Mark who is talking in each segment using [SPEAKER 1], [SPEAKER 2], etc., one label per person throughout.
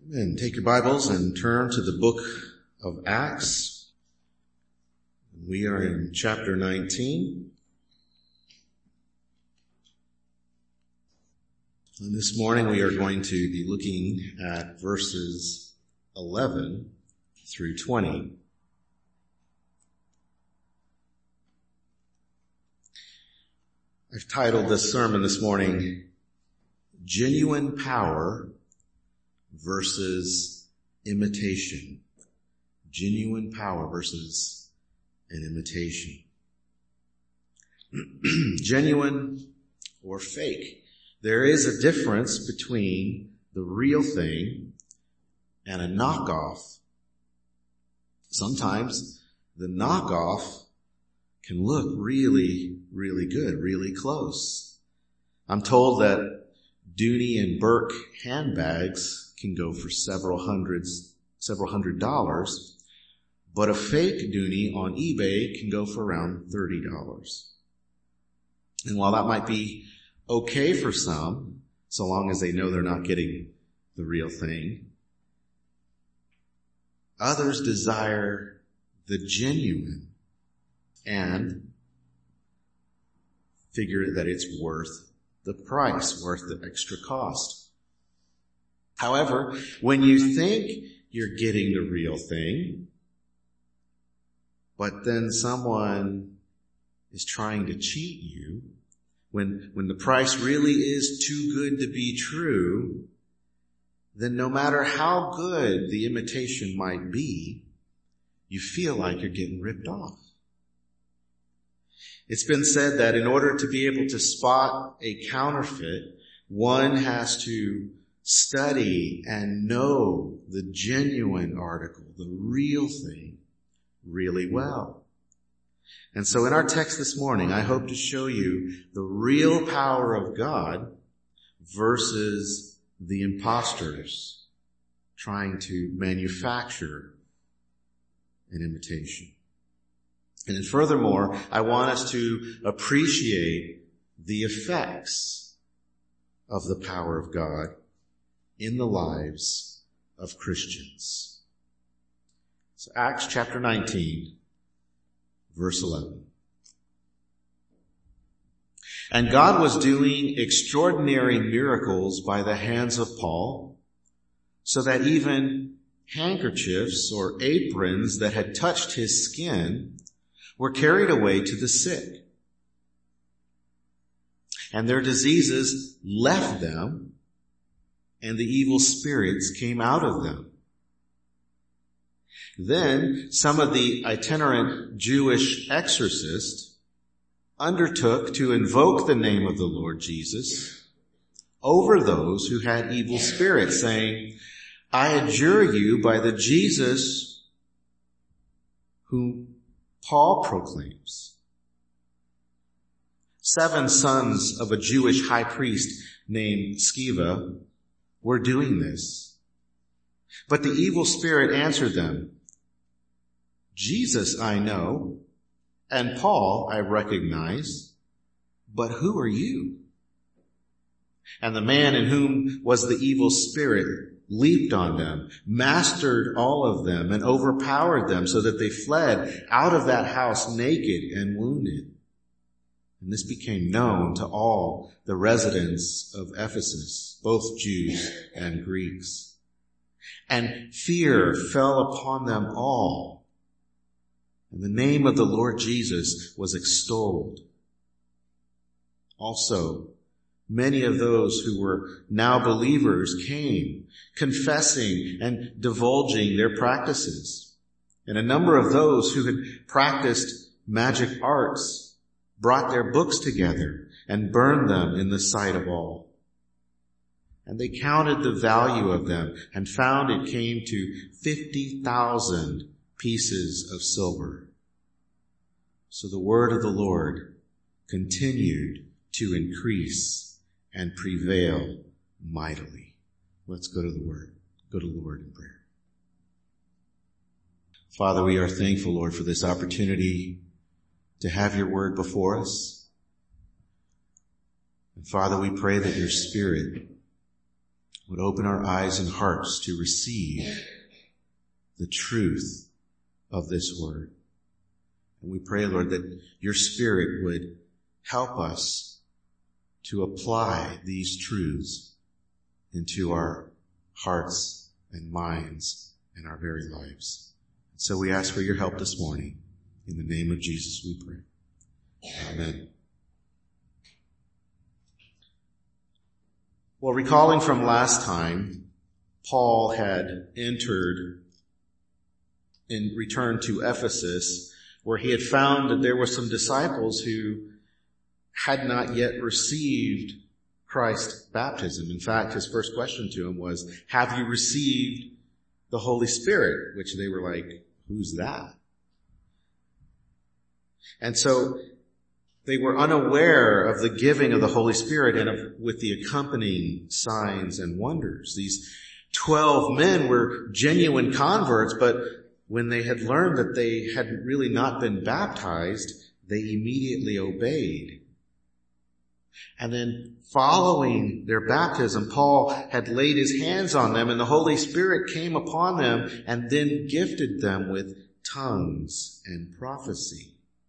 [SPEAKER 1] Amen. Take your Bibles and turn to the book of Acts. We are in chapter 19. And this morning we are going to be looking at verses 11 through 20. I've titled this sermon this morning, Genuine Power versus Imitation. Genuine power versus an imitation. Genuine or fake. There is a difference between the real thing and a knockoff. Sometimes the knockoff can look really, really good, really close. I'm told that Dooney and Burke handbags can go for several hundred dollars, but a fake Dooney on eBay can go for around $30. And while that might be okay for some, so long as they know they're not getting the real thing, others desire the genuine and figure that it's worth the price, worth the extra cost. However, when you think you're getting the real thing, but then someone is trying to cheat you, when the price really is too good to be true, then no matter how good the imitation might be, you feel like you're getting ripped off. It's been said that in order to be able to spot a counterfeit, one has to study and know the genuine article, the real thing, really well. And so in our text this morning, I hope to show you the real power of God versus the imposters trying to manufacture an imitation. And then furthermore, I want us to appreciate the effects of the power of God in the lives of Christians. So Acts chapter 19, verse 11. And God was doing extraordinary miracles by the hands of Paul, so that even handkerchiefs or aprons that had touched his skin were carried away to the sick. And their diseases left them, and the evil spirits came out of them. Then some of the itinerant Jewish exorcists undertook to invoke the name of the Lord Jesus over those who had evil spirits, saying, I adjure you by the Jesus whom Paul proclaims. 7 sons of a Jewish high priest named Sceva were doing this. But the evil spirit answered them, Jesus I know, and Paul I recognize, but who are you? And the man in whom was the evil spirit leaped on them, mastered all of them, and overpowered them so that they fled out of that house naked and wounded. And this became known to all the residents of Ephesus, both Jews and Greeks. And fear fell upon them all. And the name of the Lord Jesus was extolled. Also, many of those who were now believers came, confessing and divulging their practices. And a number of those who had practiced magic arts brought their books together and burned them in the sight of all. And they counted the value of them and found it came to 50,000 pieces of silver. So the word of the Lord continued to increase and prevail mightily. Let's go to the word. Go to the Lord in prayer. Father, we are thankful, Lord, for this opportunity to have your word before us. And Father, we pray that your Spirit would open our eyes and hearts to receive the truth of this word. And we pray, Lord, that your Spirit would help us to apply these truths into our hearts and minds and our very lives. So we ask for your help this morning. In the name of Jesus we pray. Amen. Well, recalling from last time, Paul had returned to Ephesus, where he had found that there were some disciples who had not yet received Christ's baptism. In fact, his first question to him was, have you received the Holy Spirit? Which they were like, who's that? And so they were unaware of the giving of the Holy Spirit and with the accompanying signs and wonders. These 12 men were genuine converts, but when they had learned that they had really not been baptized, they immediately obeyed. And then following their baptism, Paul had laid his hands on them and the Holy Spirit came upon them and then gifted them with tongues and prophecy.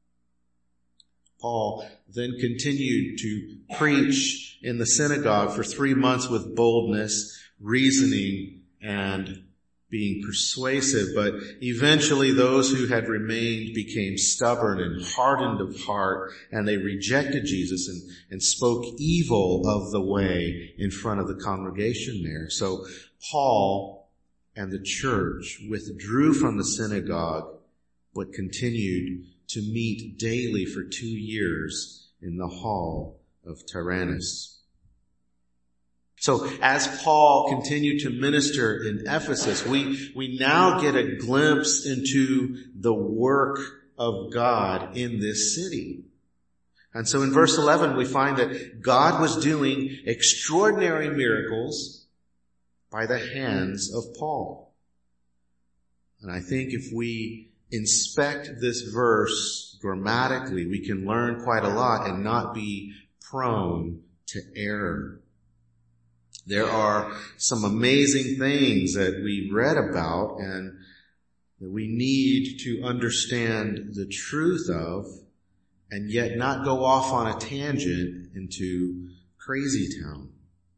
[SPEAKER 1] Paul then continued to preach in the synagogue for 3 months with boldness, reasoning, and being persuasive. But eventually those who had remained became stubborn and hardened of heart, and they rejected Jesus and spoke evil of the way in front of the congregation there. So Paul and the church withdrew from the synagogue, but continued to meet daily for 2 years in the hall of Tyrannus. So as Paul continued to minister in Ephesus, we now get a glimpse into the work of God in this city. And so in verse 11, we find that God was doing extraordinary miracles by the hands of Paul. And I think if we inspect this verse grammatically, we can learn quite a lot and not be prone to error. There are some amazing things that we read about and that we need to understand the truth of, and yet not go off on a tangent into crazy town.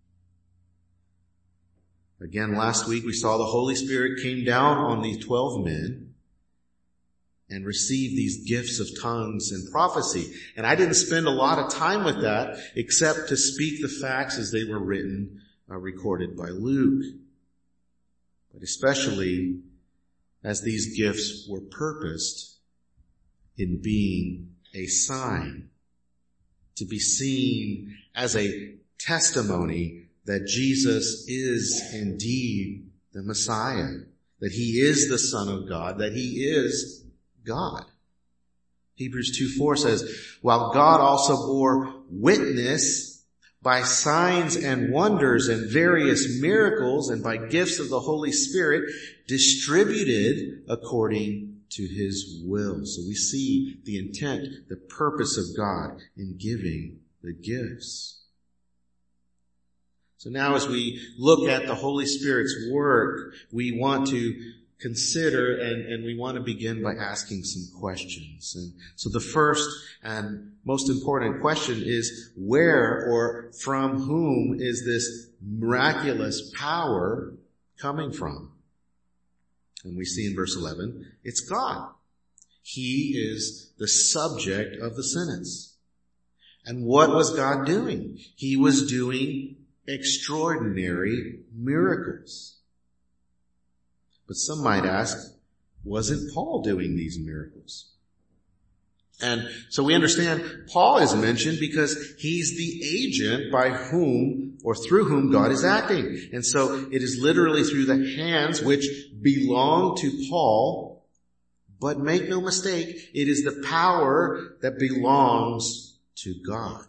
[SPEAKER 1] Again, last week we saw the Holy Spirit came down on these 12 men and received these gifts of tongues and prophecy. And I didn't spend a lot of time with that except to speak the facts as they were written, recorded by Luke. But especially as these gifts were purposed in being a sign, to be seen as a testimony that Jesus is indeed the Messiah, that he is the Son of God, that he is God. Hebrews 2:4 says, while God also bore witness by signs and wonders and various miracles and by gifts of the Holy Spirit distributed according to his will. So we see the intent, the purpose of God in giving the gifts. So now as we look at the Holy Spirit's work, we want to consider and we want to begin by asking some questions. And so the first and most important question is, where or from whom is this miraculous power coming from? And we see in verse 11, it's God. He is the subject of the sentence. And what was God doing? He was doing extraordinary miracles. But some might ask, wasn't Paul doing these miracles? And so we understand Paul is mentioned because he's the agent by whom or through whom God is acting. And so it is literally through the hands which belong to Paul. But make no mistake, it is the power that belongs to God.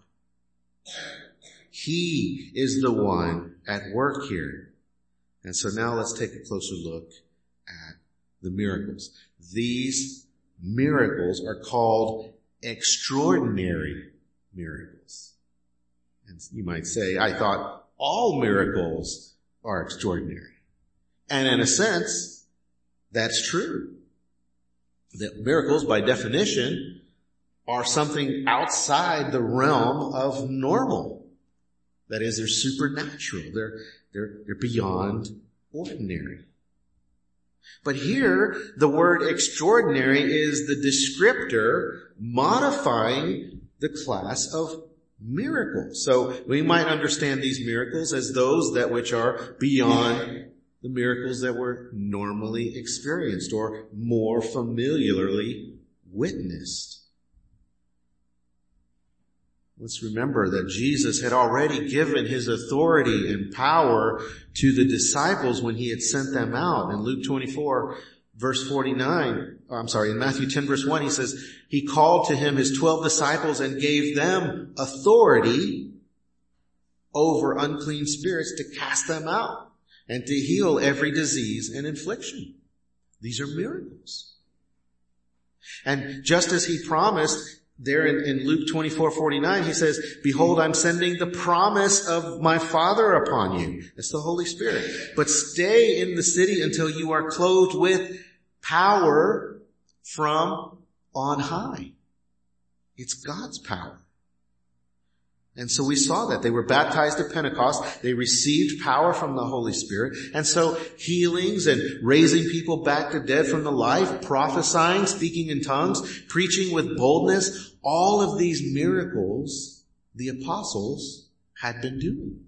[SPEAKER 1] He is the one at work here. And so now let's take a closer look at the miracles. These miracles are called extraordinary miracles. And you might say, I thought all miracles are extraordinary. And in a sense, that's true. That miracles, by definition, are something outside the realm of normal. That is, they're supernatural. They're beyond ordinary. But here, the word extraordinary is the descriptor modifying the class of miracles. So we might understand these miracles as those that which are beyond the miracles that were normally experienced or more familiarly witnessed. Let's remember that Jesus had already given his authority and power to the disciples when he had sent them out. In Luke 24, verse 49, in Matthew 10, verse 1, he says, he called to him his 12 disciples and gave them authority over unclean spirits to cast them out and to heal every disease and affliction. These are miracles. And just as he promised, there in Luke 24:49, he says, behold, I'm sending the promise of my Father upon you. That's the Holy Spirit. But stay in the city until you are clothed with power from on high. It's God's power. And so we saw that. They were baptized at Pentecost. They received power from the Holy Spirit. And so healings and raising people back to dead from the life, prophesying, speaking in tongues, preaching with boldness, all of these miracles the apostles had been doing.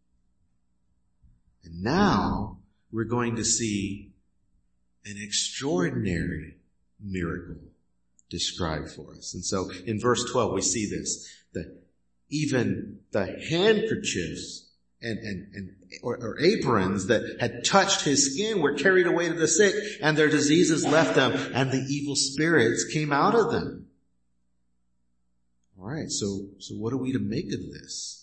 [SPEAKER 1] And now we're going to see an extraordinary miracle described for us. And so in verse 12 we see this, that even the handkerchiefs or aprons that had touched his skin were carried away to the sick, and their diseases left them, and the evil spirits came out of them. All right, so what are we to make of this?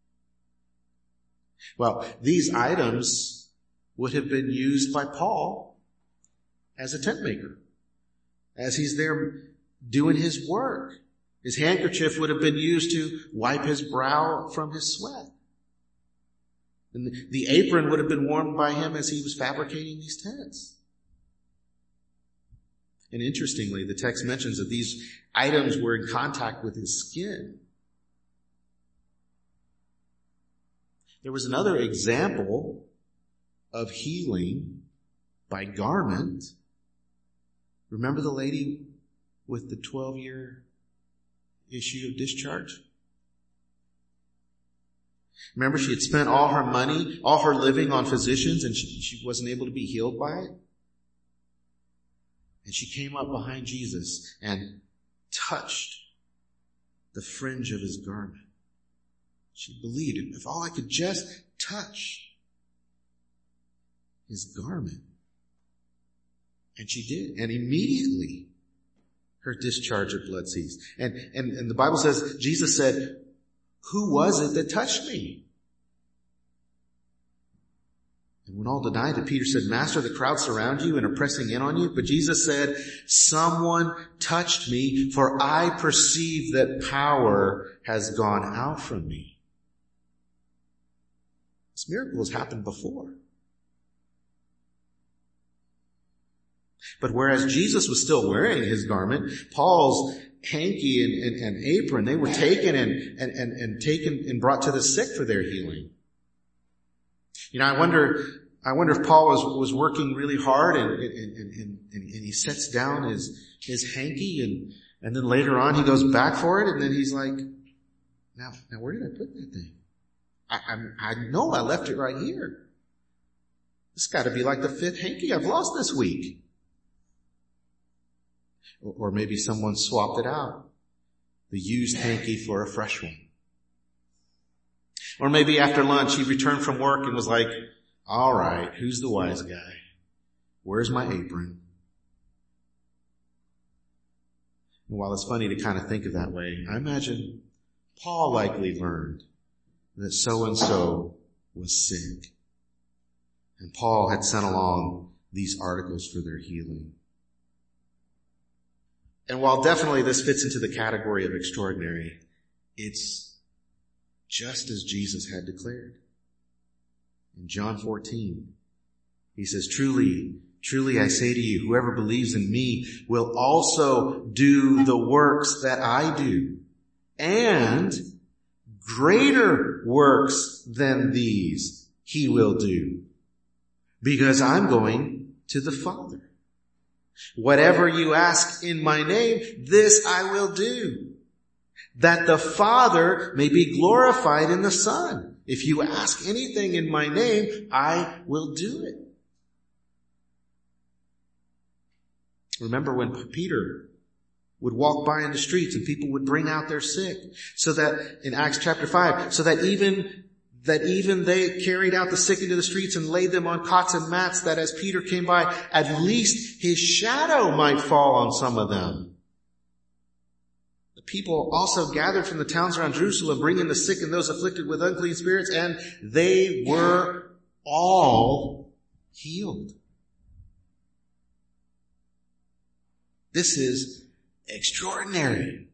[SPEAKER 1] Well, these items would have been used by Paul as a tent maker, as he's there doing his work. His handkerchief would have been used to wipe his brow from his sweat. And the apron would have been worn by him as he was fabricating these tents. And interestingly, the text mentions that these items were in contact with his skin. There was another example of healing by garment. Remember the lady with the 12-year issue of discharge? Remember, she had spent all her money, all her living on physicians, and she wasn't able to be healed by it. And she came up behind Jesus and touched the fringe of his garment. She believed, if all I could just touch his garment. And she did. And immediately her discharge of blood ceased. And the Bible says, Jesus said, who was it that touched me? And when all denied it, Peter said, Master, the crowd surround you and are pressing in on you. But Jesus said, someone touched me, for I perceive that power has gone out from me. This miracle has happened before. But whereas Jesus was still wearing his garment, Paul's hanky and apron, they were taken and taken and brought to the sick for their healing. You know, I wonder if Paul was working really hard and he sets down his hanky and then later on he goes back for it and then he's like, now where did I put that thing? I know I left it right here. This got to be like the 5th hanky I've lost this week. Or maybe someone swapped it out, the used hanky for a fresh one. Or maybe after lunch he returned from work and was like, all right, who's the wise guy? Where's my apron? And while it's funny to kind of think of that way, I imagine Paul likely learned that so-and-so was sick. And Paul had sent along these articles for their healing. And while definitely this fits into the category of extraordinary, it's just as Jesus had declared. In John 14, he says, truly, truly I say to you, whoever believes in me will also do the works that I do, and greater works than these he will do, because I'm going to the Father. Whatever you ask in my name, this I will do, that the Father may be glorified in the Son. If you ask anything in my name, I will do it. Remember when Peter would walk by in the streets and people would bring out their sick, so that in Acts chapter 5, so that even they carried out the sick into the streets and laid them on cots and mats, that as Peter came by, at least his shadow might fall on some of them. The people also gathered from the towns around Jerusalem, bringing the sick and those afflicted with unclean spirits, and they were all healed. This is extraordinary.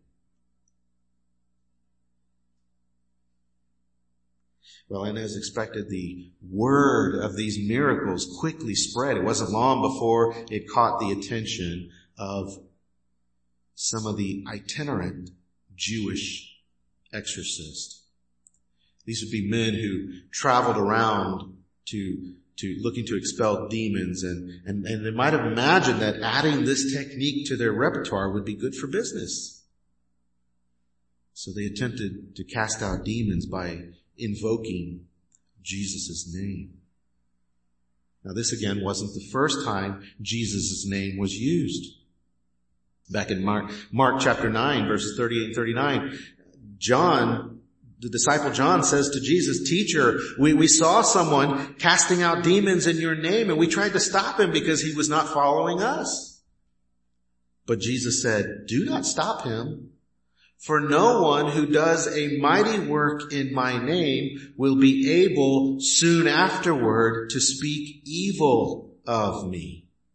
[SPEAKER 1] Well, and as expected, the word of these miracles quickly spread. It wasn't long before it caught the attention of some of the itinerant Jewish exorcists. These would be men who traveled around to looking to expel demons, and they might have imagined that adding this technique to their repertoire would be good for business. So they attempted to cast out demons by invoking Jesus' name. Now this again wasn't the first time Jesus' name was used. Back in Mark chapter 9, verses 38 and 39, the disciple John says to Jesus, "Teacher, we saw someone casting out demons in your name, and we tried to stop him because he was not following us." But Jesus said, "Do not stop him, for no one who does a mighty work in my name will be able soon afterward to speak evil of me."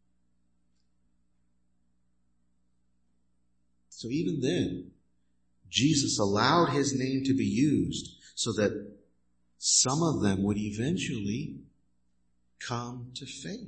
[SPEAKER 1] So even then, Jesus allowed his name to be used so that some of them would eventually come to faith.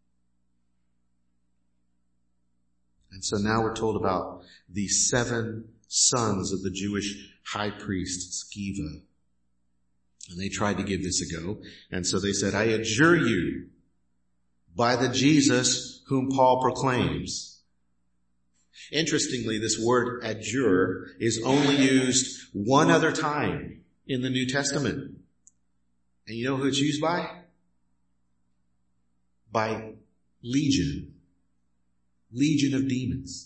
[SPEAKER 1] And so now we're told about the 7 sons of the Jewish high priest Sceva. And they tried to give this a go. And so they said, "I adjure you by the Jesus whom Paul proclaims." Interestingly, this word adjure is only used one other time in the New Testament. And you know who it's used by? By legion. Legion of demons.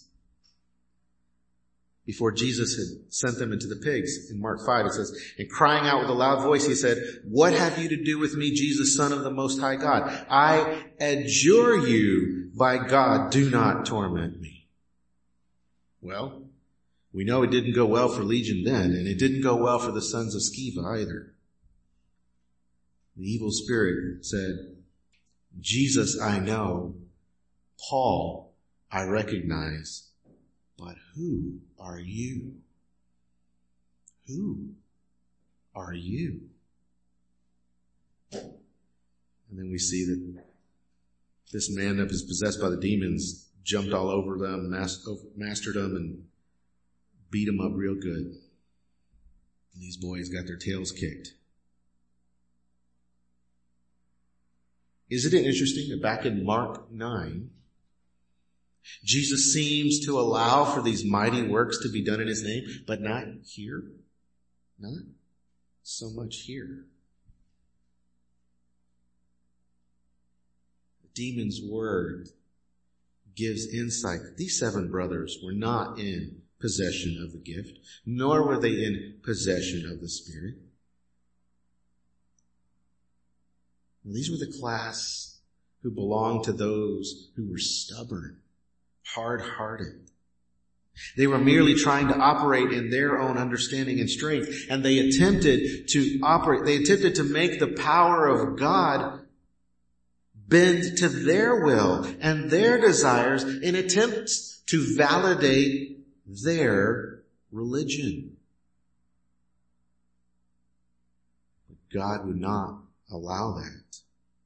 [SPEAKER 1] Before Jesus had sent them into the pigs, in Mark 5 it says, "And crying out with a loud voice, he said, 'What have you to do with me, Jesus, Son of the Most High God? I adjure you by God, do not torment me.'" Well, we know it didn't go well for Legion then, and it didn't go well for the sons of Sceva either. The evil spirit said, "Jesus I know, Paul I recognize, but who are you? Who are you?" And then we see that this man that was possessed by the demons jumped all over them, mastered them, and beat them up real good. And these boys got their tails kicked. Isn't it interesting that back in Mark 9, Jesus seems to allow for these mighty works to be done in his name, but not here? Not so much here. The demon's word gives insight that these 7 brothers were not in possession of the gift, nor were they in possession of the Spirit. And these were the class who belonged to those who were stubborn, hard-hearted. They were merely trying to operate in their own understanding and strength, and they attempted to make the power of God bend to their will and their desires in attempts to validate their religion. But God would not allow that.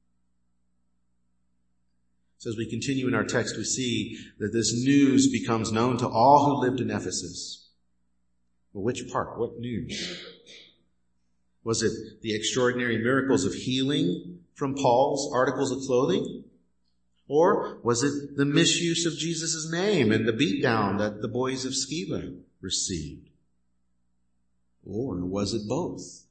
[SPEAKER 1] So as we continue in our text, we see that this news becomes known to all who lived in Ephesus. Well, which part? What news? Was it the extraordinary miracles of healing from Paul's articles of clothing? Or was it the misuse of Jesus' name and the beatdown that the boys of Sceva received? Or was it both?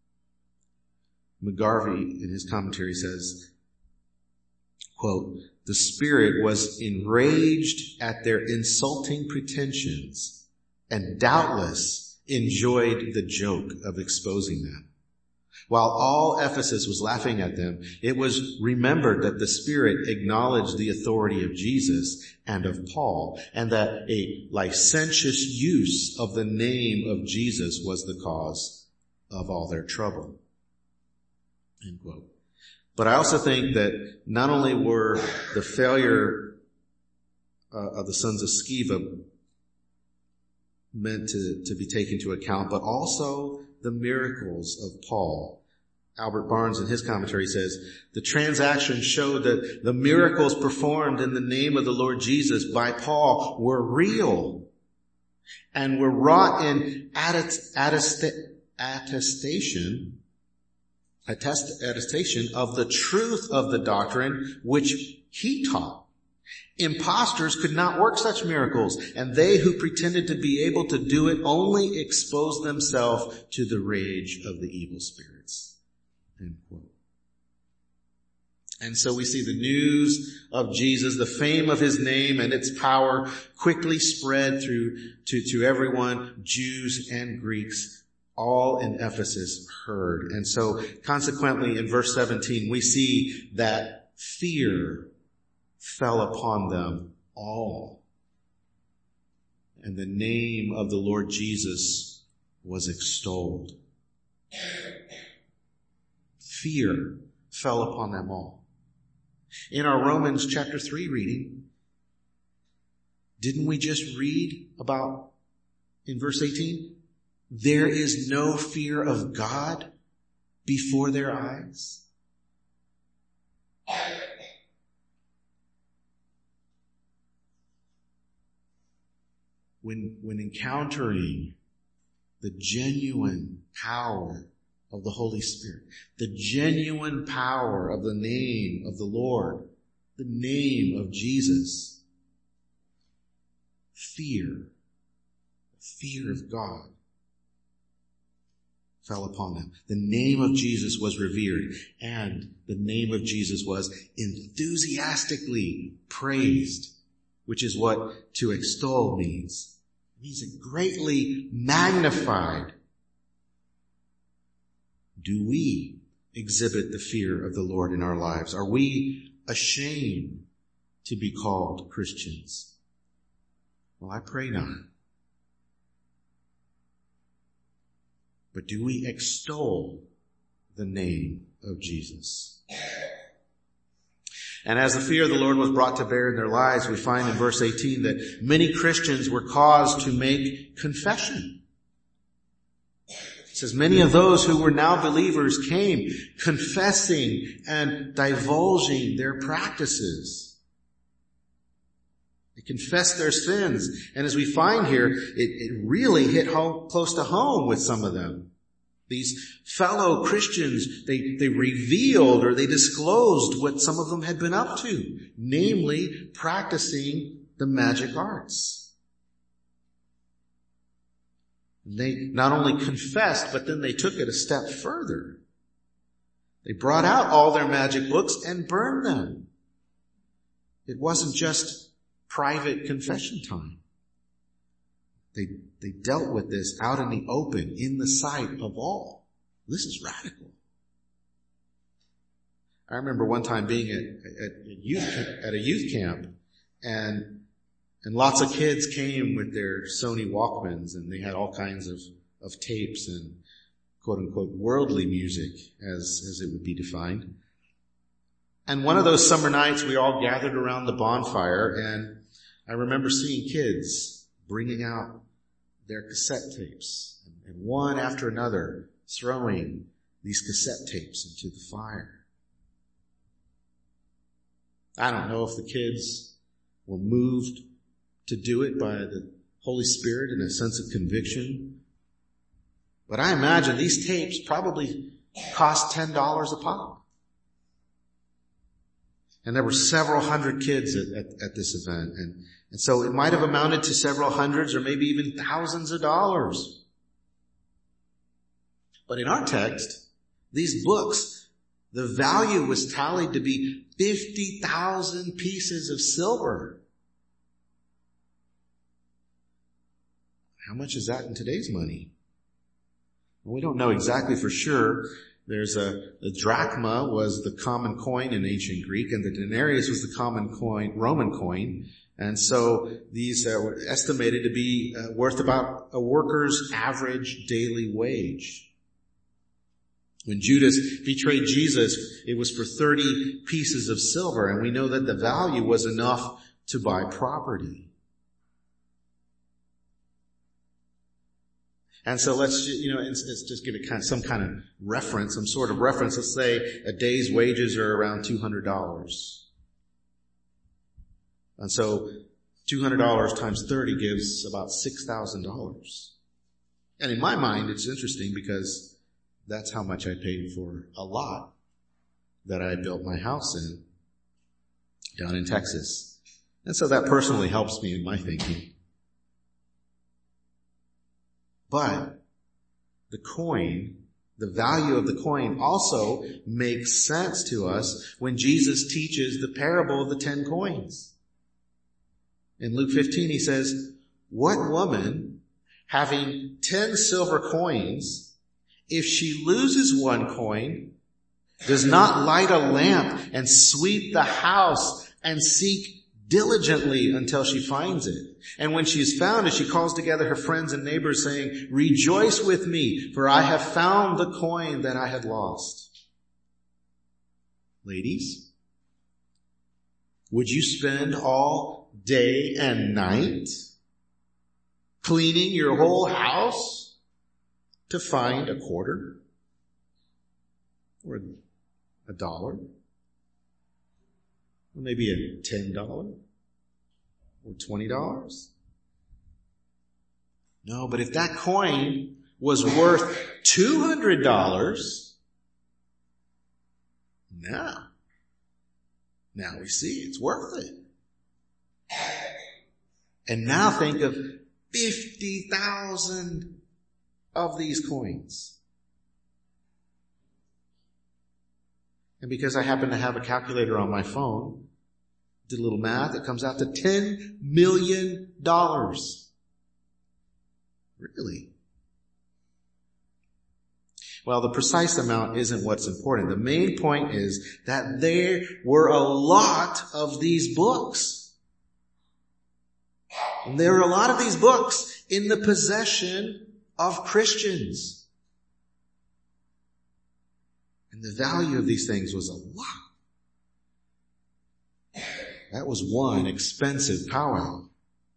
[SPEAKER 1] McGarvey, in his commentary, says, quote, "The Spirit was enraged at their insulting pretensions and doubtless enjoyed the joke of exposing them. While all Ephesus was laughing at them, it was remembered that the Spirit acknowledged the authority of Jesus and of Paul, and that a licentious use of the name of Jesus was the cause of all their trouble." End quote. But I also think that not only were the failure of the sons of Sceva meant to be taken into account, but also the miracles of Paul. Albert Barnes in his commentary says, "The transaction showed that the miracles performed in the name of the Lord Jesus by Paul were real and were wrought in attestation of the truth of the doctrine which he taught. Impostors could not work such miracles, and they who pretended to be able to do it only exposed themselves to the rage of the evil spirits." End quote. And so we see the news of Jesus, the fame of his name and its power quickly spread to everyone, Jews and Greeks. All in Ephesus heard. And so consequently in verse 17, we see that fear fell upon them all. And the name of the Lord Jesus was extolled. Fear fell upon them all. In our Romans chapter 3 reading, didn't we just read about in verse 18? There is no fear of God before their eyes. When encountering the genuine power of the Holy Spirit, the genuine power of the name of the Lord, the name of Jesus, fear of God fell upon them. The name of Jesus was revered, and the name of Jesus was enthusiastically praised, which is what to extol means. It means it greatly magnified. Do we exhibit the fear of the Lord in our lives? Are we ashamed to be called Christians? Well, I pray not. But do we extol the name of Jesus? And as the fear of the Lord was brought to bear in their lives, we find in verse 18 that many Christians were caused to make confession. It says, many of those who were now believers came confessing and divulging their practices. They confessed their sins. And as we find here, it really hit close to home with some of them. These fellow Christians, they revealed or they disclosed what some of them had been up to, namely practicing the magic arts. They not only confessed, but then they took it a step further. They brought out all their magic books and burned them. It wasn't just private confession time. They dealt with this out in the open, in the sight of all. This is radical. I remember one time being at a youth camp, and lots of kids came with their Sony Walkmans, and they had all kinds of tapes and quote unquote worldly music, as it would be defined. And one of those summer nights, we all gathered around the bonfire, and I remember seeing kids bringing out their cassette tapes, and one after another throwing these cassette tapes into the fire. I don't know if the kids were moved to do it by the Holy Spirit in a sense of conviction, but I imagine these tapes probably cost $10 a pop. And there were several hundred kids at this event. And so it might have amounted to several hundreds or maybe even thousands of dollars. But in our text, these books, the value was tallied to be 50,000 pieces of silver. How much is that in today's money? Well, we don't know exactly for sure. The drachma was the common coin in ancient Greek, and the denarius was the common coin, Roman coin. And so these were estimated to be worth about a worker's average daily wage. When Judas betrayed Jesus, it was for 30 pieces of silver, and we know that the value was enough to buy property. And so let's just give it some kind of reference, some sort of reference. Let's say a day's wages are around $200. And so $200 times 30 gives about $6,000. And in my mind, it's interesting because that's how much I paid for a lot that I built my house in down in Texas. And so that personally helps me in my thinking. But the coin, the value of the coin also makes sense to us when Jesus teaches the parable of the 10 coins. In Luke 15, he says, "What woman, having 10 silver coins, if she loses one coin, does not light a lamp and sweep the house and seek diligently until she finds it? And when she is found, she calls together her friends and neighbors, saying, 'Rejoice with me, for I have found the coin that I had lost.'" Ladies, would you spend all day and night cleaning your whole house to find a quarter or $1? Or maybe a $10 or $20? No, but if that coin was worth $200, now we see it's worth it. And now think of 50,000 of these coins. And because I happen to have a calculator on my phone, did a little math, it comes out to $10 million. Really? Well, the precise amount isn't what's important. The main point is that there were a lot of these books. And there were a lot of these books in the possession of Christians. And the value of these things was a lot. That was one expensive powwow.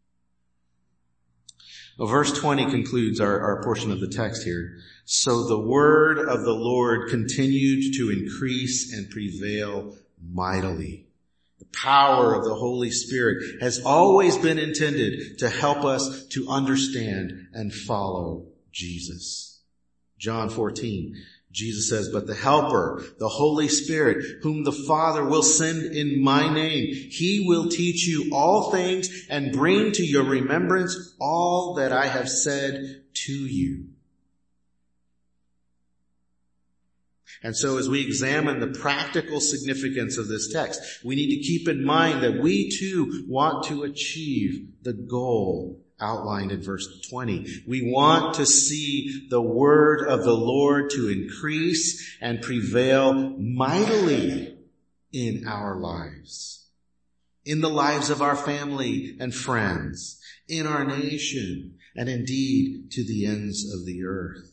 [SPEAKER 1] Well, verse 20 concludes our portion of the text here. "So the word of the Lord continued to increase and prevail mightily." The power of the Holy Spirit has always been intended to help us to understand and follow Jesus. John 14. Jesus says, "But the Helper, the Holy Spirit, whom the Father will send in my name, he will teach you all things and bring to your remembrance all that I have said to you." And so as we examine the practical significance of this text, we need to keep in mind that we too want to achieve the goal outlined in verse 20. We want to see the word of the Lord to increase and prevail mightily in our lives, in the lives of our family and friends, in our nation, and indeed to the ends of the earth.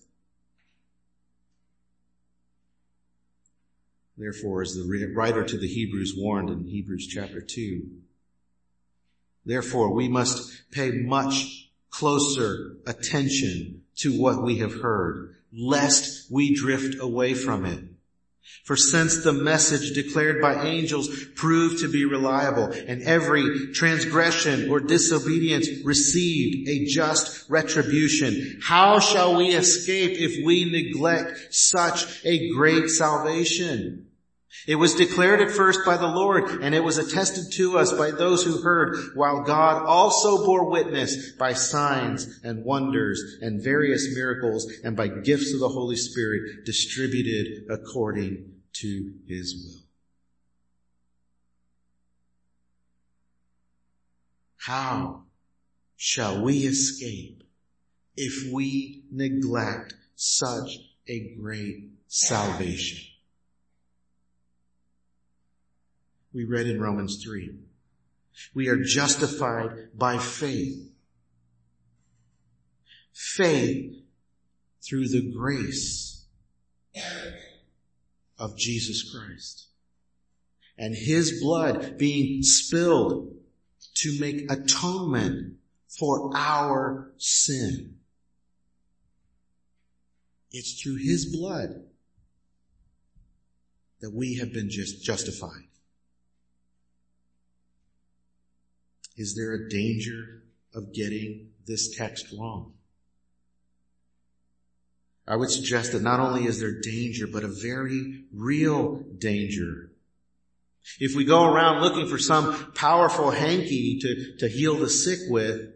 [SPEAKER 1] Therefore, as the writer to the Hebrews warned in Hebrews chapter 2, therefore we must pay much closer attention to what we have heard, lest we drift away from it. For since the message declared by angels proved to be reliable, and every transgression or disobedience received a just retribution, how shall we escape if we neglect such a great salvation? It was declared at first by the Lord, and it was attested to us by those who heard, while God also bore witness by signs and wonders and various miracles and by gifts of the Holy Spirit distributed according to his will. How shall we escape if we neglect such a great salvation? We read in Romans 3. We are justified by faith. Faith through the grace of Jesus Christ. And his blood being spilled to make atonement for our sin. It's through his blood that we have been justified. Is there a danger of getting this text wrong? I would suggest that not only is there danger, but a very real danger. If we go around looking for some powerful hanky to heal the sick with,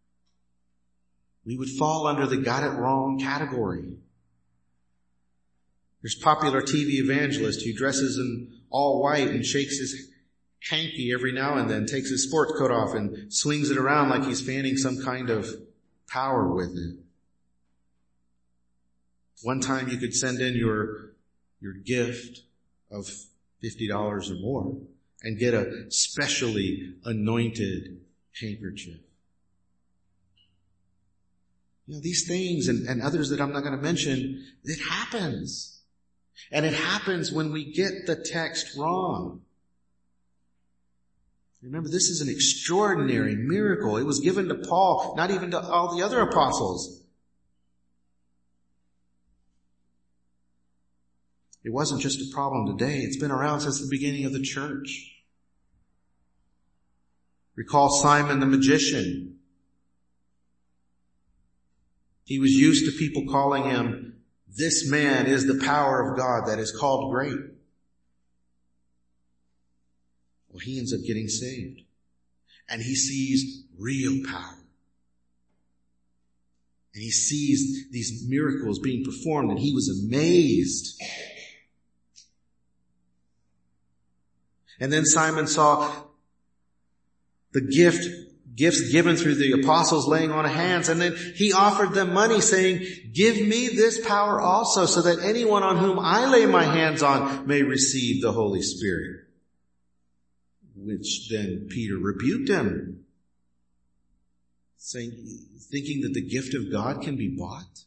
[SPEAKER 1] we would fall under the got it wrong category. There's a popular TV evangelist who dresses in all white and shakes his hanky every now and then, takes his sports coat off and swings it around like he's fanning some kind of power with it. One time you could send in your gift of $50 or more and get a specially anointed handkerchief. You know, these things and others that I'm not going to mention, it happens. And it happens when we get the text wrong. Remember, this is an extraordinary miracle. It was given to Paul, not even to all the other apostles. It wasn't just a problem today. It's been around since the beginning of the church. Recall Simon the magician. He was used to people calling him, "This man is the power of God that is called great." Well, he ends up getting saved. And he sees real power. And he sees these miracles being performed, and he was amazed. And then Simon saw the gifts given through the apostles laying on of hands, and then he offered them money saying, "Give me this power also, so that anyone on whom I lay my hands on may receive the Holy Spirit." Which then Peter rebuked him, thinking that the gift of God can be bought.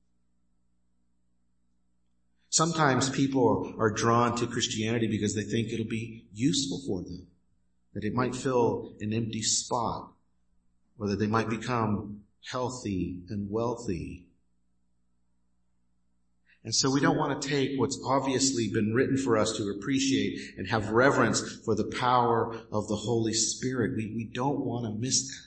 [SPEAKER 1] Sometimes people are drawn to Christianity because they think it'll be useful for them, that it might fill an empty spot, or that they might become healthy and wealthy. And so we don't want to take what's obviously been written for us to appreciate and have reverence for the power of the Holy Spirit. We don't want to miss that.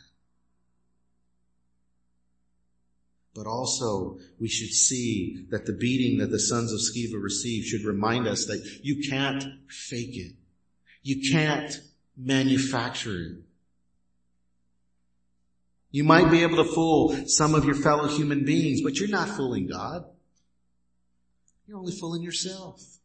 [SPEAKER 1] But also, we should see that the beating that the sons of Sceva received should remind us that you can't fake it. You can't manufacture it. You might be able to fool some of your fellow human beings, but you're not fooling God. You're only fooling yourself.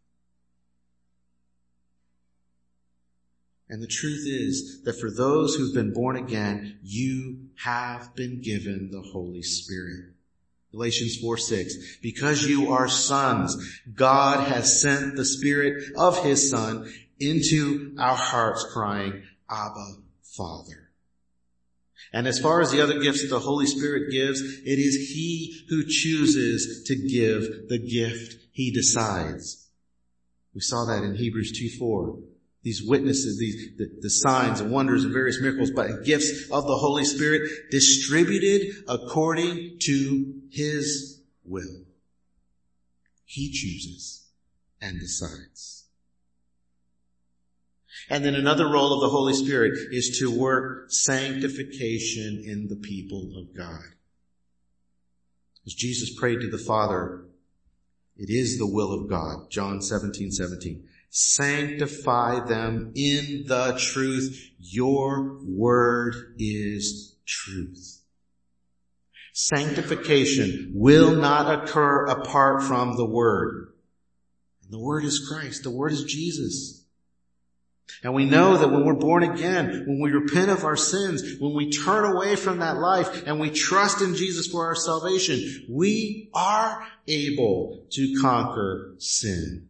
[SPEAKER 1] And the truth is that for those who've been born again, you have been given the Holy Spirit. Galatians 4:6, because you are sons, God has sent the Spirit of his Son into our hearts, crying, "Abba, Father." And as far as the other gifts that the Holy Spirit gives, it is he who chooses to give the gift. He decides. We saw that in Hebrews 2:4. These witnesses, the signs and wonders and various miracles, but gifts of the Holy Spirit distributed according to his will. He chooses and decides. And then another role of the Holy Spirit is to work sanctification in the people of God. As Jesus prayed to the Father, it is the will of God. John 17:17. Sanctify them in the truth. Your word is truth. Sanctification will not occur apart from the Word. And the Word is Christ. The Word is Jesus. And we know that when we're born again, when we repent of our sins, when we turn away from that life and we trust in Jesus for our salvation, we are able to conquer sin.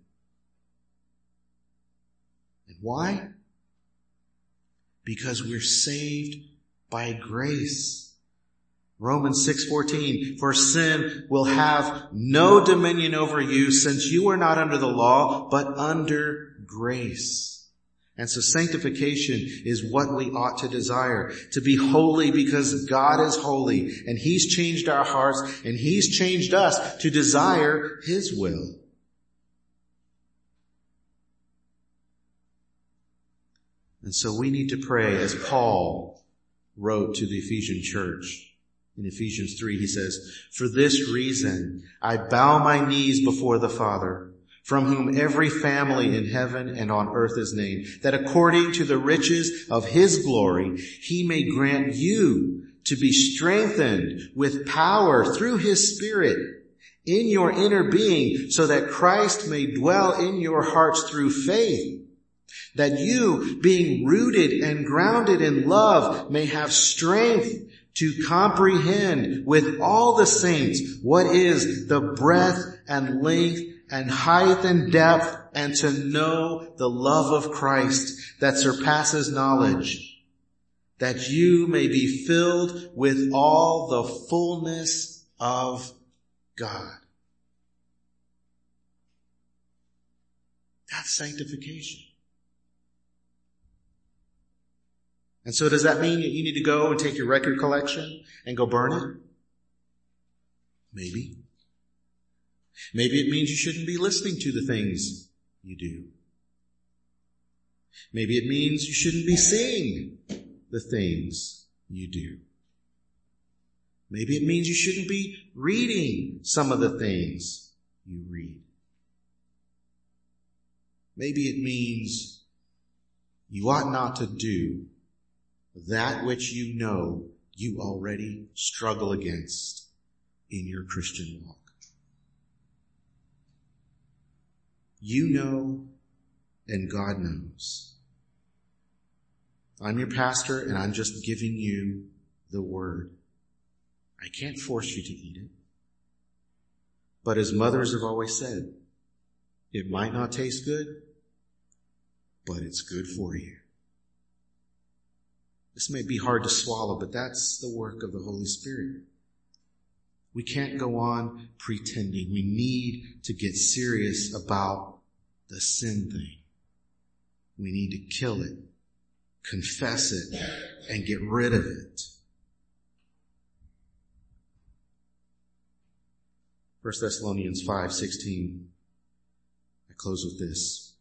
[SPEAKER 1] And why? Because we're saved by grace. Romans 6:14, for sin will have no dominion over you since you are not under the law, but under grace. And so sanctification is what we ought to desire, to be holy because God is holy and He's changed our hearts and He's changed us to desire His will. And so we need to pray as Paul wrote to the Ephesian church. In Ephesians 3, he says, for this reason, I bow my knees before the Father, from whom every family in heaven and on earth is named, that according to the riches of His glory, He may grant you to be strengthened with power through His Spirit in your inner being, so that Christ may dwell in your hearts through faith, that you, being rooted and grounded in love, may have strength to comprehend with all the saints what is the breadth and length and height and depth, and to know the love of Christ that surpasses knowledge, that you may be filled with all the fullness of God. That's sanctification. And so does that mean that you need to go and take your record collection and go burn it? Maybe. Maybe it means you shouldn't be listening to the things you do. Maybe it means you shouldn't be seeing the things you do. Maybe it means you shouldn't be reading some of the things you read. Maybe it means you ought not to do that which you know you already struggle against in your Christian walk. You know, and God knows. I'm your pastor, and I'm just giving you the word. I can't force you to eat it. But as mothers have always said, it might not taste good, but it's good for you. This may be hard to swallow, but that's the work of the Holy Spirit. We can't go on pretending. We need to get serious about the sin thing. We need to kill it, confess it, and get rid of it. 1 Thessalonians 5:16. I close with this.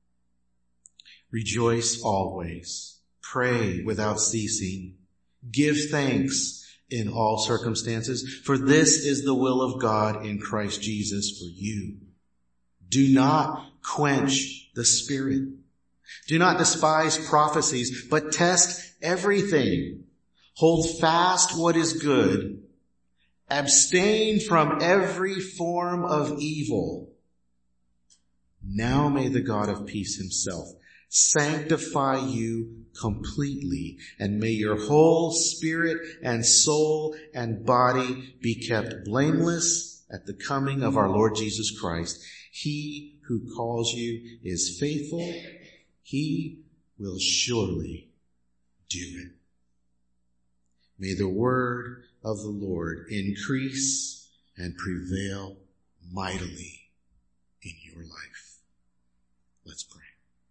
[SPEAKER 1] Rejoice always. Pray without ceasing. Give thanks in all circumstances, for this is the will of God in Christ Jesus for you. Do not quench the Spirit. Do not despise prophecies, but test everything. Hold fast what is good. Abstain from every form of evil. Now may the God of peace Himself sanctify you completely, and may your whole spirit and soul and body be kept blameless at the coming of our Lord Jesus Christ. He who calls you is faithful. He will surely do it. May the word of the Lord increase and prevail mightily in your life. Let's pray.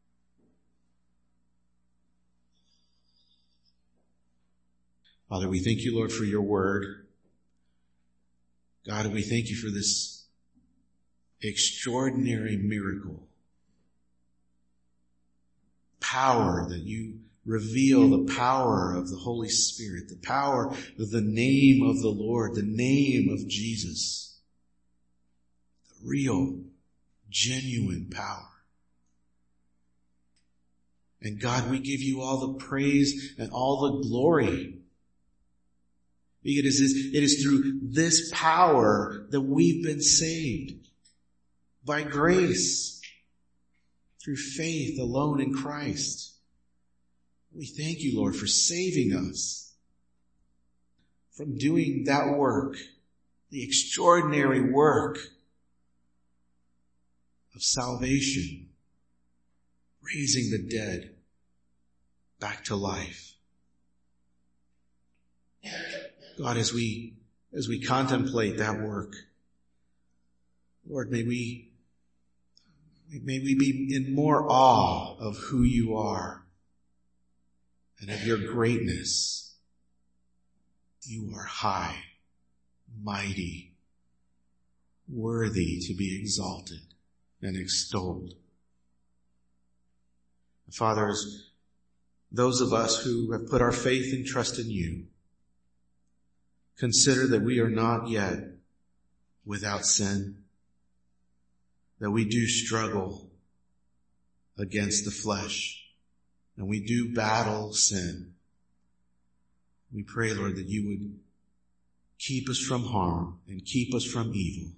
[SPEAKER 1] Father, we thank you, Lord, for your word. God, we thank you for this extraordinary miracle. Power that you reveal, the power of the Holy Spirit, the power of the name of the Lord, the name of Jesus. The real, genuine power. And God, we give you all the praise and all the glory. It is through this power that we've been saved. By grace. Through faith alone in Christ. We thank you, Lord, for saving us from doing that work, the extraordinary work of salvation, raising the dead back to life. God, as we contemplate that work, Lord, may we be in more awe of who you are and of your greatness. You are high, mighty, worthy to be exalted and extolled. Father, as those of us who have put our faith and trust in you, consider that we are not yet without sin, that we do struggle against the flesh, and we do battle sin. We pray, Lord, that you would keep us from harm and keep us from evil,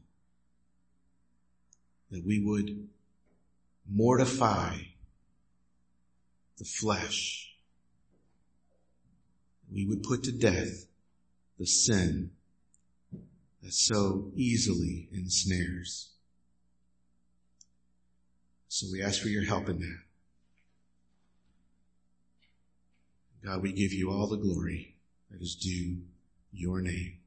[SPEAKER 1] that we would mortify the flesh, we would put to death the sin that so easily ensnares. So we ask for your help in that. God, we give you all the glory that is due your name.